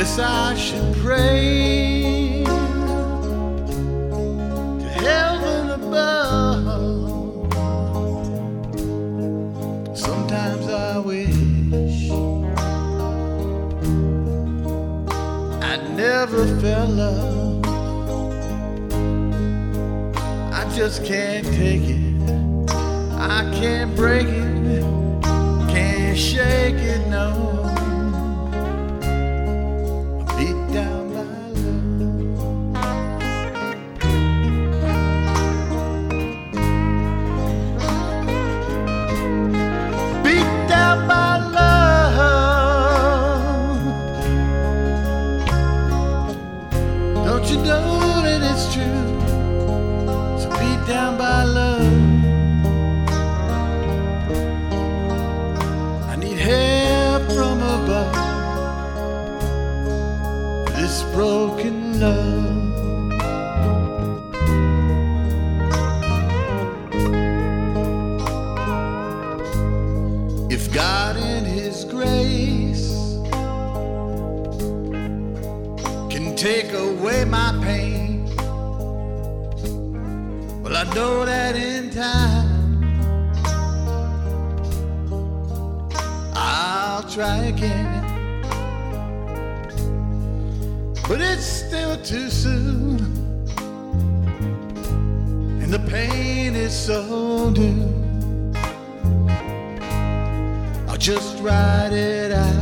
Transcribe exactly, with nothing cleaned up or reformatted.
Guess I should pray to heaven above. Sometimes I wish I never fell love. I just can't take it, I can't break it, can't shake it, no. Don't you know that it's true? So beat down by love. I need help from above. This broken love. If God in His grace can take away my pain, well, I know that in time I'll try again. But it's still too soon, and the pain is so new. I'll just ride it out